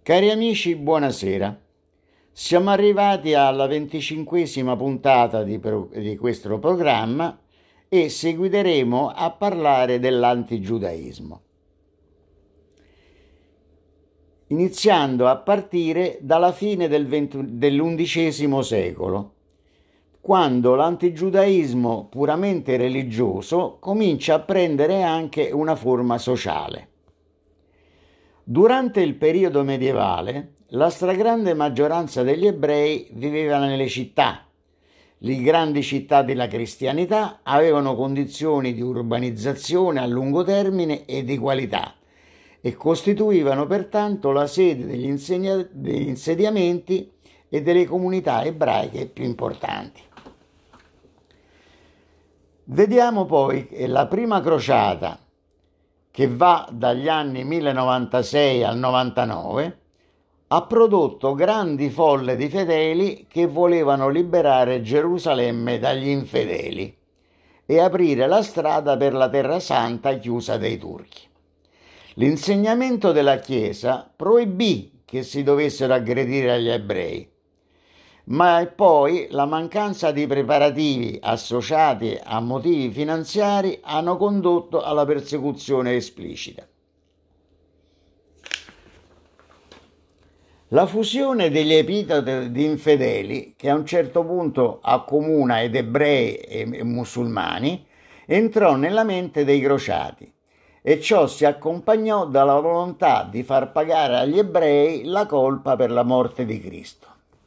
Cari amici, buonasera. Siamo arrivati alla 25esima puntata di questo programma e seguiteremo a parlare dell'antigiudaismo, iniziando a partire dalla fine dell'undicesimo secolo, quando l'antigiudaismo puramente religioso comincia a prendere anche una forma sociale. Durante il periodo medievale, la stragrande maggioranza degli ebrei viveva nelle città. Le grandi città della cristianità avevano condizioni di urbanizzazione a lungo termine e di qualità e costituivano pertanto la sede degli insediamenti e delle comunità ebraiche più importanti. Vediamo poi che la prima crociata, che va dagli anni 1096 al 99, ha prodotto grandi folle di fedeli che volevano liberare Gerusalemme dagli infedeli e aprire la strada per la Terra Santa chiusa dai turchi. L'insegnamento della Chiesa proibì che si dovessero aggredire gli ebrei, ma poi la mancanza di preparativi associati a motivi finanziari hanno condotto alla persecuzione esplicita. La fusione degli epiteti di infedeli, che a un certo punto accomuna ed ebrei e musulmani, entrò nella mente dei crociati e ciò si accompagnò dalla volontà di far pagare agli ebrei la colpa per la morte di Cristo.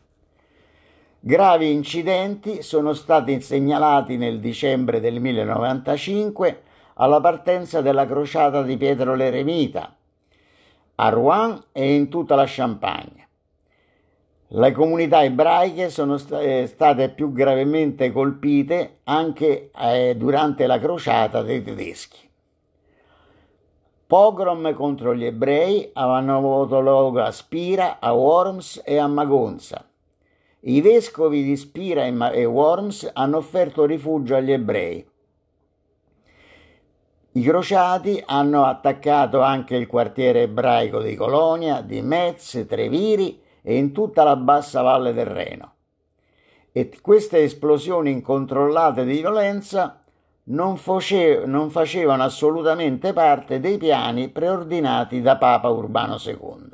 Gravi incidenti sono stati segnalati nel dicembre del 1095 alla partenza della crociata di Pietro l'Eremita a Rouen e in tutta la Champagne. Le comunità ebraiche sono state più gravemente colpite anche durante la crociata dei tedeschi. Pogrom contro gli ebrei avevano avuto luogo a Spira, a Worms e a Magonza. I vescovi di Spira e Worms hanno offerto rifugio agli ebrei. I crociati hanno attaccato anche il quartiere ebraico di Colonia, di Metz, Treviri e in tutta la bassa valle del Reno. E queste esplosioni incontrollate di violenza non facevano assolutamente parte dei piani preordinati da Papa Urbano II.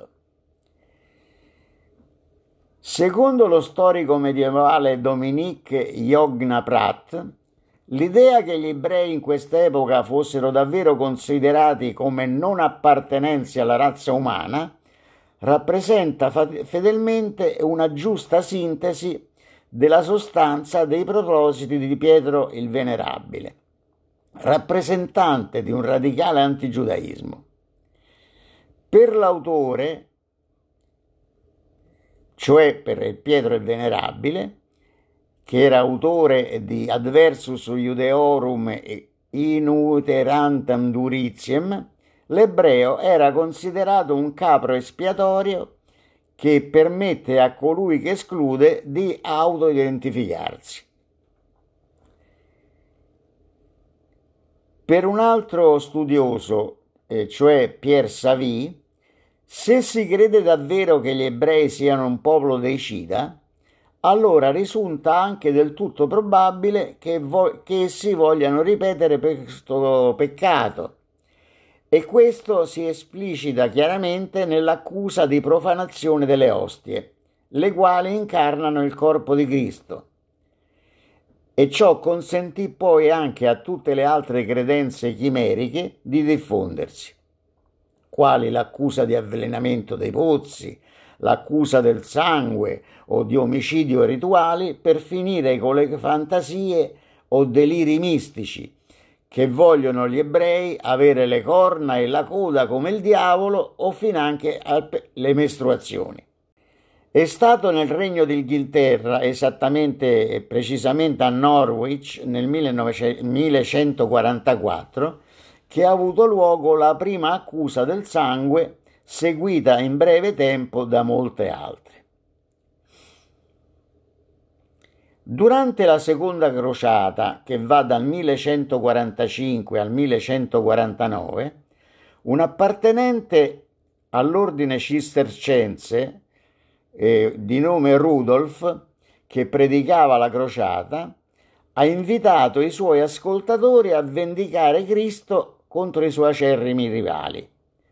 Secondo lo storico medievale Dominique Jogna-Pratt, l'idea che gli ebrei in quest'epoca fossero davvero considerati come non appartenenti alla razza umana rappresenta fedelmente una giusta sintesi della sostanza dei propositi di Pietro il Venerabile, rappresentante di un radicale antigiudaismo. Per l'autore, cioè per Pietro il Venerabile, che era autore di Adversus Iudeorum Inuterantem Duritiem, l'ebreo era considerato un capro espiatorio che permette a colui che esclude di autoidentificarsi. Per un altro studioso, cioè Pierre Savy, se si crede davvero che gli ebrei siano un popolo deicida, allora risulta anche del tutto probabile che essi vogliano ripetere questo peccato, e questo si esplicita chiaramente nell'accusa di profanazione delle ostie, le quali incarnano il corpo di Cristo. E ciò consentì poi anche a tutte le altre credenze chimeriche di diffondersi, quali l'accusa di avvelenamento dei pozzi, l'accusa del sangue o di omicidio rituali, per finire con le fantasie o deliri mistici che vogliono gli ebrei avere le corna e la coda come il diavolo o finanche le mestruazioni. È stato nel Regno d'Inghilterra, esattamente e precisamente a Norwich nel 1144, che ha avuto luogo la prima accusa del sangue, seguita in breve tempo da molte altre. Durante la seconda crociata, che va dal 1145 al 1149, un appartenente all'ordine cistercense di nome Rudolf, che predicava la crociata, ha invitato i suoi ascoltatori a vendicare Cristo contro i suoi acerrimi rivali.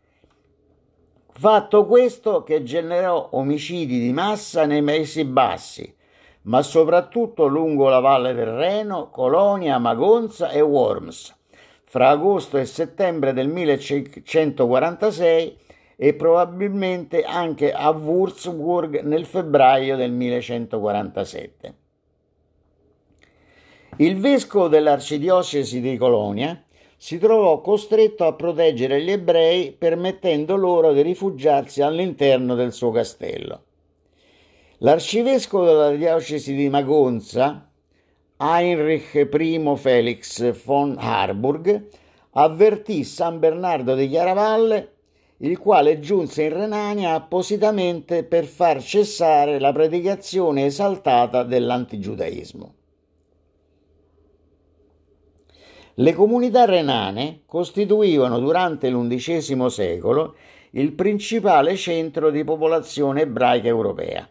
Fatto questo che generò omicidi di massa nei Paesi Bassi, ma soprattutto lungo la valle del Reno, Colonia, Magonza e Worms, fra agosto e settembre del 1146 e probabilmente anche a Würzburg nel febbraio del 1147. Il vescovo dell'arcidiocesi di Colonia si trovò costretto a proteggere gli ebrei permettendo loro di rifugiarsi all'interno del suo castello. L'arcivescovo della diocesi di Magonza, Heinrich I Felix von Harburg, avvertì San Bernardo di Chiaravalle, il quale giunse in Renania appositamente per far cessare la predicazione esaltata dell'antigiudaismo. Le comunità renane costituivano durante l'undicesimo secolo il principale centro di popolazione ebraica europea.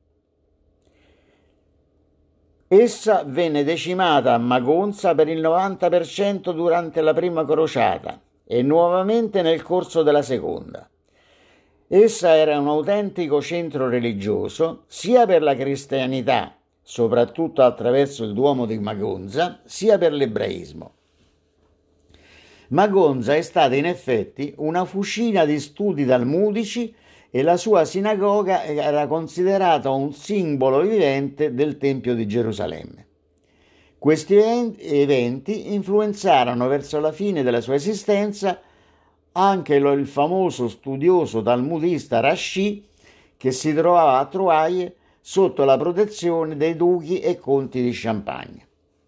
Essa venne decimata a Magonza per il 90% durante la prima crociata e nuovamente nel corso della seconda. Essa era un autentico centro religioso sia per la cristianità, soprattutto attraverso il Duomo di Magonza, sia per l'ebraismo. Magonza è stata in effetti una fucina di studi talmudici e la sua sinagoga era considerata un simbolo vivente del Tempio di Gerusalemme. Questi eventi influenzarono verso la fine della sua esistenza anche il famoso studioso talmudista Rashi, che si trovava a Troyes sotto la protezione dei duchi e conti di Champagne.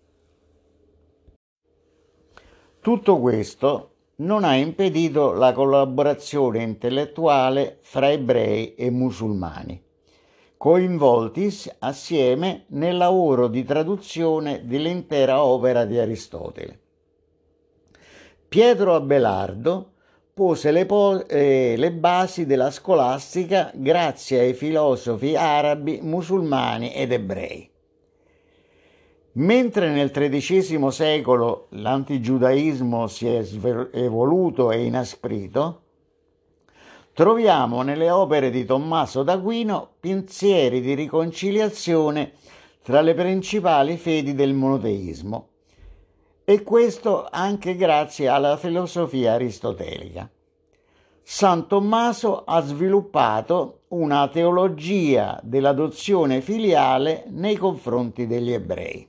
Tutto questo non ha impedito la collaborazione intellettuale fra ebrei e musulmani, coinvolti assieme nel lavoro di traduzione dell'intera opera di Aristotele. Pietro Abelardo pose le basi della scolastica grazie ai filosofi arabi, musulmani ed ebrei. Mentre nel XIII secolo l'antigiudaismo si è evoluto e inasprito, troviamo nelle opere di Tommaso d'Aquino pensieri di riconciliazione tra le principali fedi del monoteismo, e questo anche grazie alla filosofia aristotelica. San Tommaso ha sviluppato una teologia dell'adozione filiale nei confronti degli ebrei.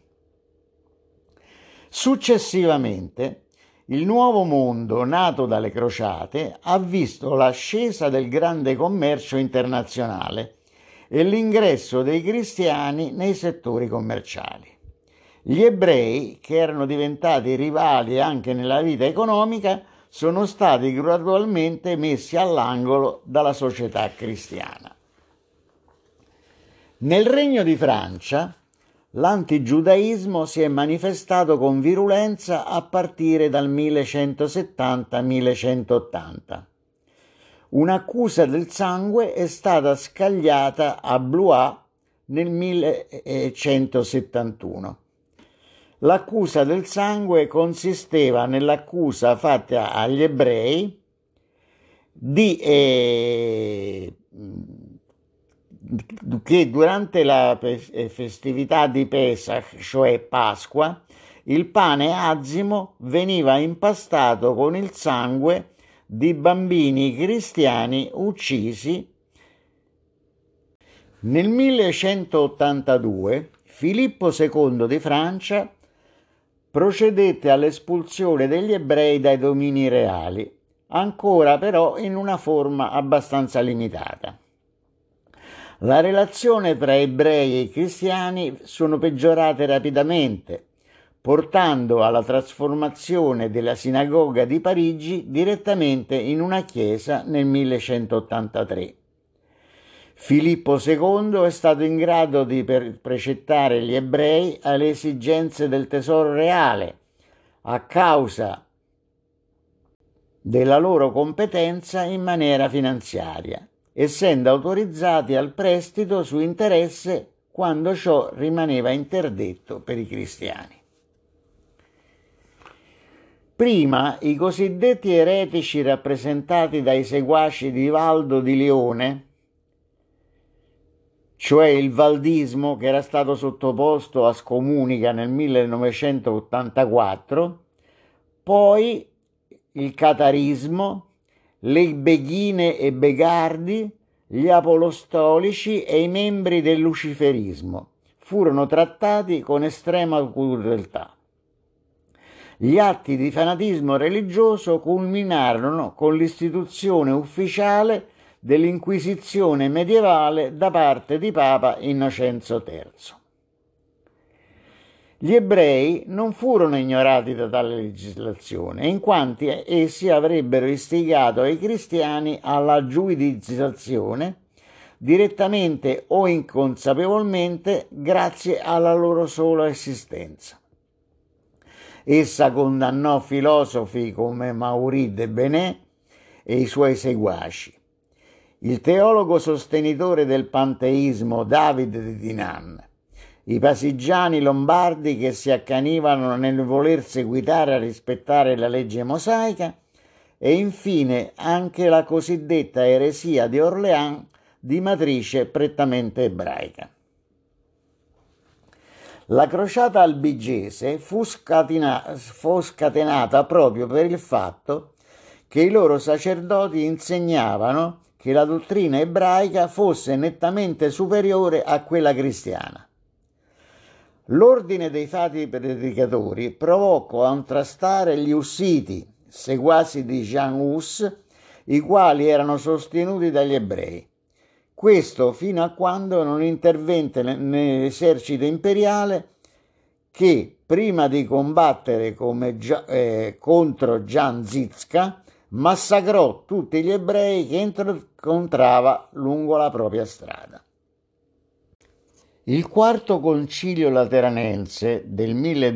Successivamente, il nuovo mondo nato dalle crociate ha visto l'ascesa del grande commercio internazionale e l'ingresso dei cristiani nei settori commerciali. Gli ebrei, che erano diventati rivali anche nella vita economica, sono stati gradualmente messi all'angolo dalla società cristiana. Nel Regno di Francia, l'antigiudaismo si è manifestato con virulenza a partire dal 1170-1180. Un'accusa del sangue è stata scagliata a Blois nel 1171. L'accusa del sangue consisteva nell'accusa fatta agli ebrei che durante la festività di Pesach, cioè Pasqua, il pane azimo veniva impastato con il sangue di bambini cristiani uccisi. Nel 1182 Filippo II di Francia procedette all'espulsione degli ebrei dai domini reali, ancora però in una forma abbastanza limitata. La relazione tra ebrei e cristiani sono peggiorate rapidamente, portando alla trasformazione della sinagoga di Parigi direttamente in una chiesa nel 1183. Filippo II è stato in grado di precettare gli ebrei alle esigenze del tesoro reale, a causa della loro competenza in maniera finanziaria, essendo autorizzati al prestito su interesse quando ciò rimaneva interdetto per i cristiani. Prima i cosiddetti eretici rappresentati dai seguaci di Valdo di Leone, cioè il valdismo che era stato sottoposto a scomunica nel 1984, poi il catarismo, le beghine e begardi, gli apostolici e i membri del luciferismo furono trattati con estrema crudeltà. Gli atti di fanatismo religioso culminarono con l'istituzione ufficiale dell'Inquisizione medievale da parte di Papa Innocenzo III. Gli ebrei non furono ignorati da tale legislazione, in quanto essi avrebbero istigato i cristiani alla giudaizzazione, direttamente o inconsapevolmente, grazie alla loro sola esistenza. Essa condannò filosofi come Maurice de Benet e i suoi seguaci. Il teologo sostenitore del panteismo David di Dinan, i pasigiani lombardi che si accanivano nel voler seguitare a rispettare la legge mosaica e infine anche la cosiddetta eresia di Orléans di matrice prettamente ebraica. La crociata albigese fu scatenata proprio per il fatto che i loro sacerdoti insegnavano che la dottrina ebraica fosse nettamente superiore a quella cristiana. L'ordine dei fati predicatori provò a contrastare gli ussiti, seguaci di Jean Hus, i quali erano sostenuti dagli ebrei. Questo fino a quando non intervenne nell'esercito imperiale che, prima di combattere contro Jan Zizka, massacrò tutti gli ebrei che incontrava lungo la propria strada. Il quarto concilio lateranense del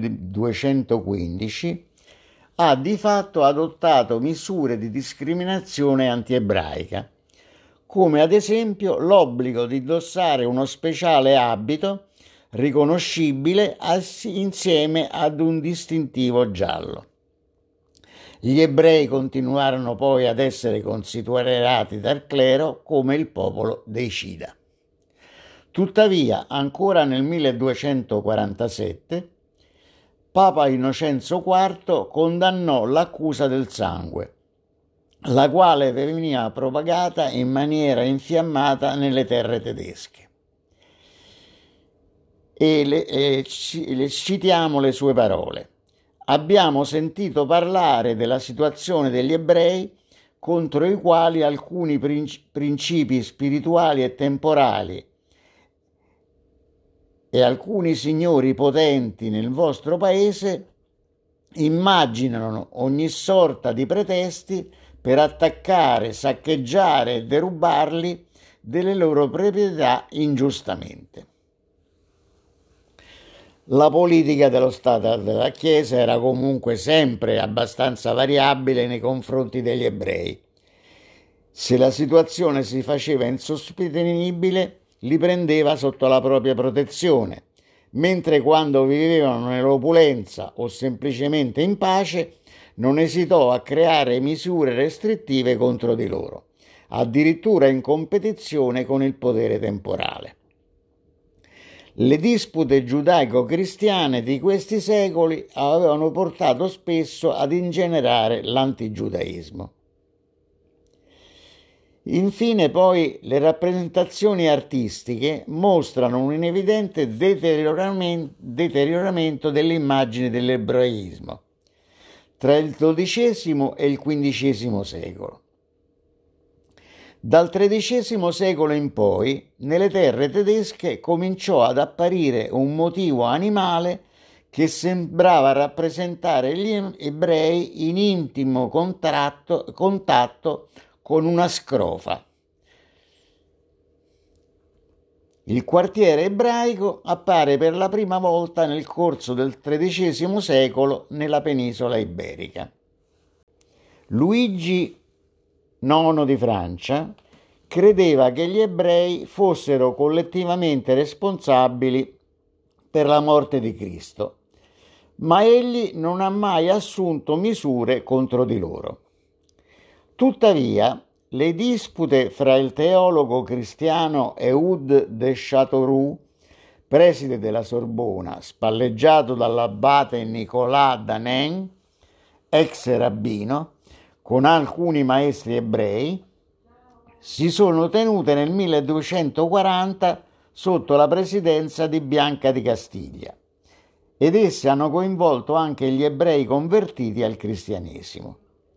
1215 ha di fatto adottato misure di discriminazione antiebraica, come ad esempio l'obbligo di indossare uno speciale abito riconoscibile insieme ad un distintivo giallo. Gli ebrei continuarono poi ad essere considerati dal clero come il popolo deicida. Tuttavia, ancora nel 1247, Papa Innocenzo IV condannò l'accusa del sangue, la quale veniva propagata in maniera infiammata nelle terre tedesche. Citiamo le sue parole. Abbiamo sentito parlare della situazione degli ebrei contro i quali alcuni principi spirituali e temporali e alcuni signori potenti nel vostro paese immaginano ogni sorta di pretesti per attaccare, saccheggiare e derubarli delle loro proprietà ingiustamente. La politica dello Stato e della Chiesa era comunque sempre abbastanza variabile nei confronti degli ebrei. Se la situazione si faceva insostenibile, li prendeva sotto la propria protezione, mentre quando vivevano nell'opulenza o semplicemente in pace, non esitò a creare misure restrittive contro di loro, addirittura in competizione con il potere temporale. Le dispute giudaico-cristiane di questi secoli avevano portato spesso ad ingenerare l'antigiudaismo. Infine poi le rappresentazioni artistiche mostrano un evidente deterioramento dell'immagine dell'ebraismo tra il XII e il XV secolo. Dal XIII secolo in poi, nelle terre tedesche cominciò ad apparire un motivo animale che sembrava rappresentare gli ebrei in intimo contatto con una scrofa. Il quartiere ebraico appare per la prima volta nel corso del XIII secolo nella penisola iberica. Luigi IX di Francia credeva che gli ebrei fossero collettivamente responsabili per la morte di Cristo, ma egli non ha mai assunto misure contro di loro. Tuttavia, le dispute fra il teologo cristiano Ehud de Châteauroux, preside della Sorbona, spalleggiato dall'abate Nicolas Danen, ex rabbino, con alcuni maestri ebrei, si sono tenute nel 1240 sotto la presidenza di Bianca di Castiglia, ed esse hanno coinvolto anche gli ebrei convertiti al cristianesimo.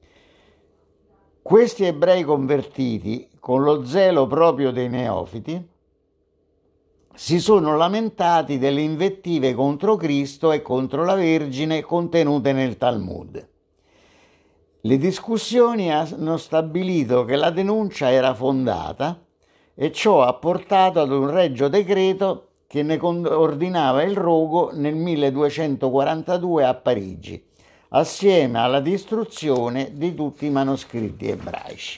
Questi ebrei convertiti, con lo zelo proprio dei neofiti, si sono lamentati delle invettive contro Cristo e contro la Vergine contenute nel Talmud. Le discussioni hanno stabilito che la denuncia era fondata e ciò ha portato ad un regio decreto che ne ordinava il rogo nel 1242 a Parigi, assieme alla distruzione di tutti i manoscritti ebraici.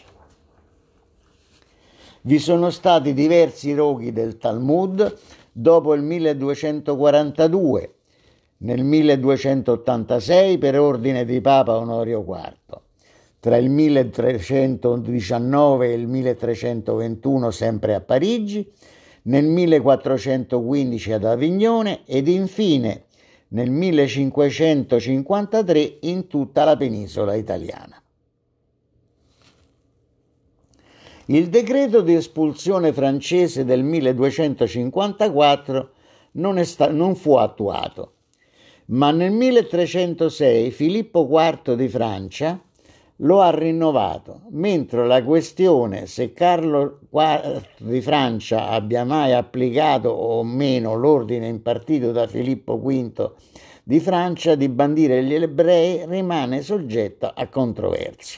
Vi sono stati diversi roghi del Talmud dopo il 1242, nel 1286 per ordine di Papa Onorio IV, tra il 1319 e il 1321 sempre a Parigi, nel 1415 ad Avignone ed infine nel 1553 in tutta la penisola italiana. Il decreto di espulsione francese del 1254 non fu attuato, ma nel 1306 Filippo IV di Francia lo ha rinnovato, mentre la questione se Carlo IV di Francia abbia mai applicato o meno l'ordine impartito da Filippo V di Francia di bandire gli ebrei rimane soggetta a controversie.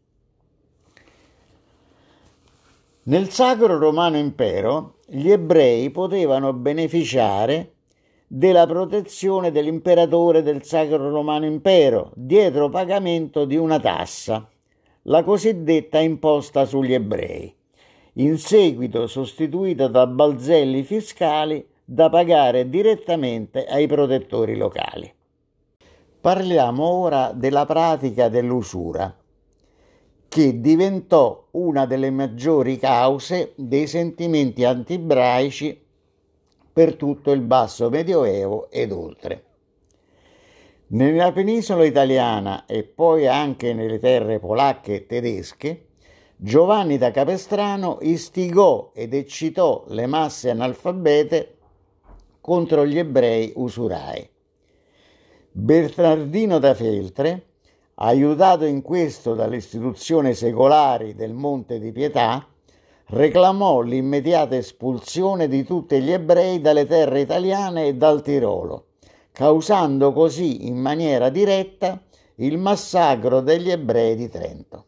Nel Sacro Romano Impero gli ebrei potevano beneficiare della protezione dell'imperatore del Sacro Romano Impero dietro pagamento di una tassa, la cosiddetta imposta sugli ebrei, in seguito sostituita da balzelli fiscali da pagare direttamente ai protettori locali. Parliamo ora della pratica dell'usura, che diventò una delle maggiori cause dei sentimenti anti-ebraici per tutto il basso medioevo ed oltre. Nella penisola italiana e poi anche nelle terre polacche e tedesche, Giovanni da Capestrano istigò ed eccitò le masse analfabete contro gli ebrei usurai. Bernardino da Feltre, aiutato in questo dalle istituzioni secolari del Monte di Pietà, reclamò l'immediata espulsione di tutti gli ebrei dalle terre italiane e dal Tirolo, causando così in maniera diretta il massacro degli ebrei di Trento.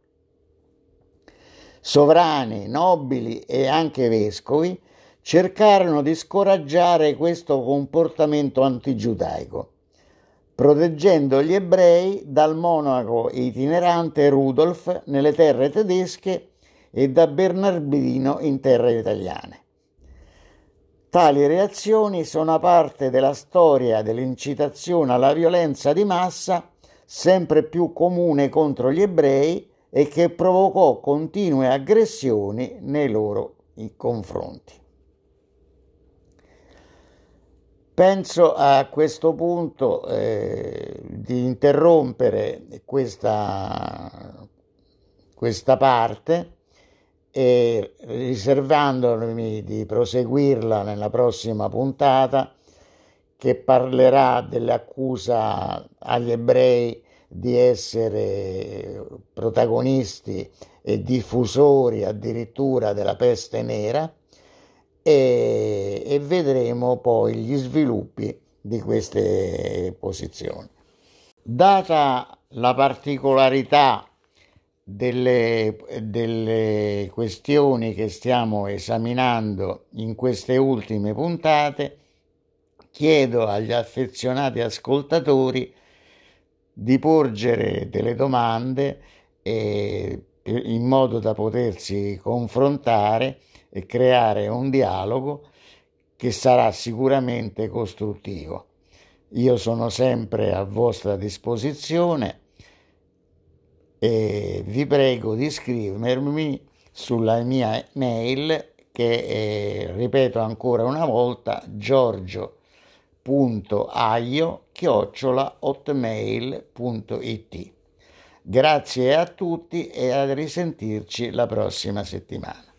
Sovrani, nobili e anche vescovi cercarono di scoraggiare questo comportamento antigiudaico, proteggendo gli ebrei dal monaco itinerante Rudolf nelle terre tedesche e da Bernardino in terre italiane. Tali reazioni sono parte della storia dell'incitazione alla violenza di massa sempre più comune contro gli ebrei e che provocò continue aggressioni nei loro confronti. Penso a questo punto di interrompere questa parte e riservandomi di proseguirla nella prossima puntata, che parlerà dell'accusa agli ebrei di essere protagonisti e diffusori addirittura della peste nera, e vedremo poi gli sviluppi di queste posizioni. Data la particolarità delle questioni che stiamo esaminando in queste ultime puntate, chiedo agli affezionati ascoltatori di porgere delle domande in modo da potersi confrontare e creare un dialogo che sarà sicuramente costruttivo. Io sono sempre a vostra disposizione e vi prego di scrivermi sulla mia mail che ripeto ancora una volta, giorgio.aio@hotmail.it. Grazie a tutti e a risentirci la prossima settimana.